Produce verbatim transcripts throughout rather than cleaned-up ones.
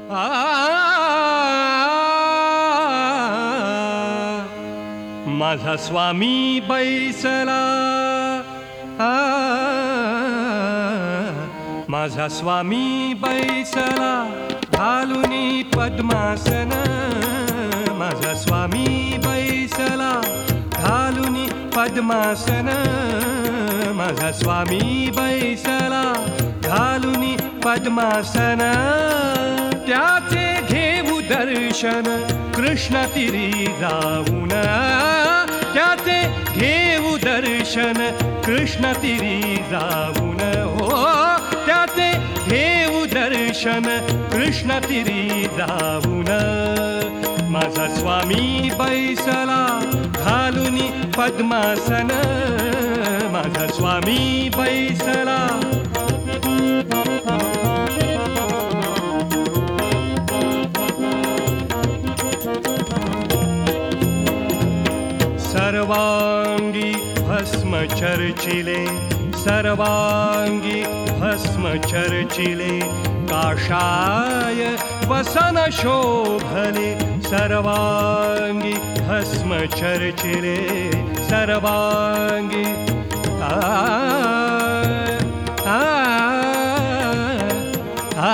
आ माझा स्वामी बैसला, आ माझा स्वामी बैसला घालुनी पद्मासन, माझा स्वामी बैसला घालुनी पद्मासन, माझा स्वामी बैसला घालुनी पद्मासन. त्याचे घेऊ दर्शन कृष्ण तीरी जाऊन, त्याचे घेऊ दर्शन कृष्ण तीरी जाऊन, हो त्याचे घेऊ दर्शन कृष्ण तीरी जाऊन. माझा स्वामी बैसला घालुनी पद्मासन, माझा स्वामी बैसला. सर्वांगी भस्म चर्चिले, सर्वांगी भस्म चर्चिले, काषाय वसन शोभले, सर्वांगी भस्म चर्चिले, सर्वांगी आ आ आ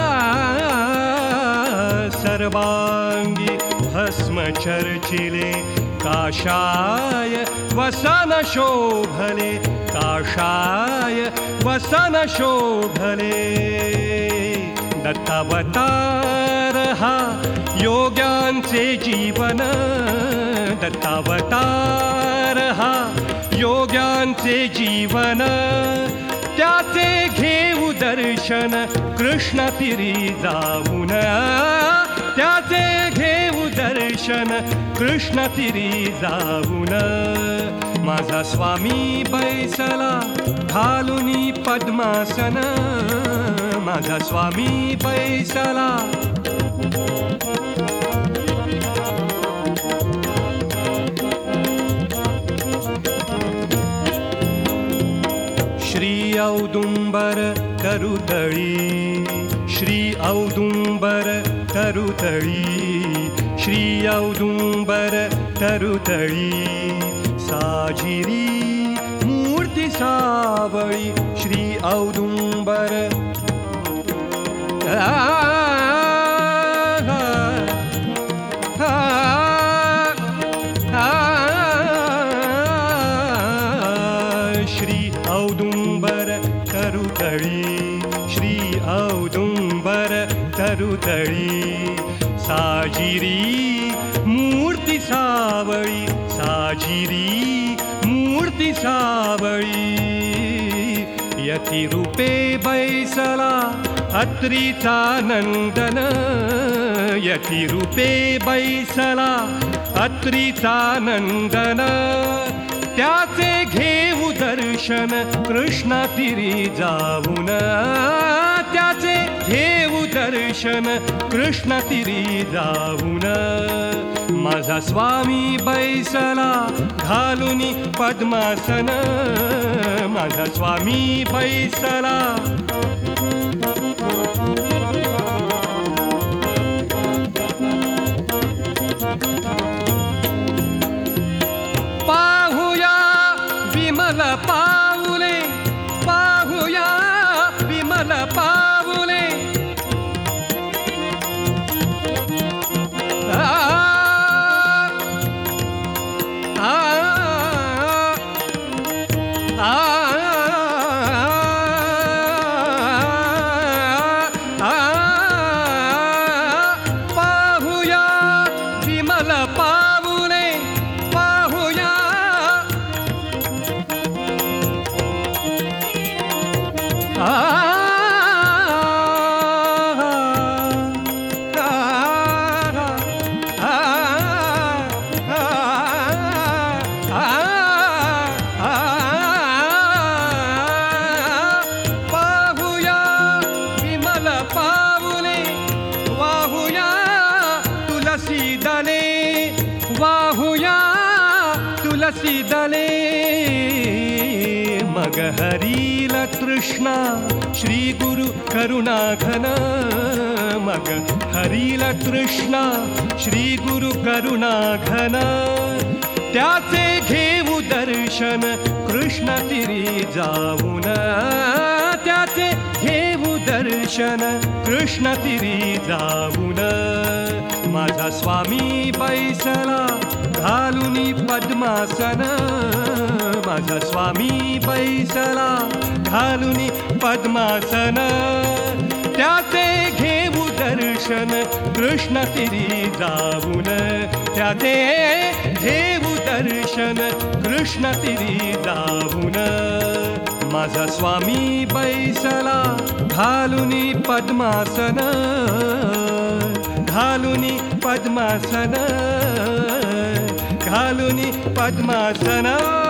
सर्वांगी भस्म चर्चिले, काषाय वसन शोभले, काषाय वसन शोभले. दत्तावतार हा योग्यांचे जीवन, दत्तावतार हा योग्यांचे जीवन. त्याचे घेऊ दर्शन कृष्ण तीरी जाऊन, त्याचे घेऊ दर्शन कृष्ण तीरी जाऊन. माझा स्वामी बैसला घालुनी पद्मासन, माझा स्वामी बैसला. श्री औदुंबर करुतळी, श्री औदुंबर करुतळी, श्री औदुंबर करुतळी. साजिरी मूर्ती सावळी श्री औदुंबर, आ आ आ श्री औदुंबर करुतळी, श्री औदुंबर करुतळी. साजिरी मूर्ती सावळी, साजिरी मूर्ती सावळी. यती रूपे बैसला अत्रीचा नंदन, यती रूपे बैसला अत्रीचा नंदन. त्याचे घेऊ दर्शन कृष्ण तीरी जाऊन, त्याचे घेऊ दर्शन कृष्ण तीरी जाऊन. माझा स्वामी बैसला घालुनी पद्मासन, माझा स्वामी बैसला. पाहुया विमल पाऊले, पाहुया विमल पाऊले. आ आ आ आ पाहुया विमल पाऊले, पाहुया. आ तुलसी दले मग हरील तृष्णा श्री गुरु करुणाघन मग करील तृष्णा श्री गुरु करुणा घन त्याचे घेऊ दर्शन कृष्ण तिरी जाऊन त्याचे घेऊ दर्शन कृष्ण तिरी जाऊन माझा स्वामी बैसला घालुनी पद्मासन माझा स्वामी बैसला घालुनी पद्मासन त्याचे घेऊ दर्शन कृष्ण तिरी जाऊन त्याचे घेऊ दर्शन कृष्ण तिरी जाऊन माझा स्वामी बैसला घालुनी पद्मासन घालुनी पद्मासन घालुनी पद्मासन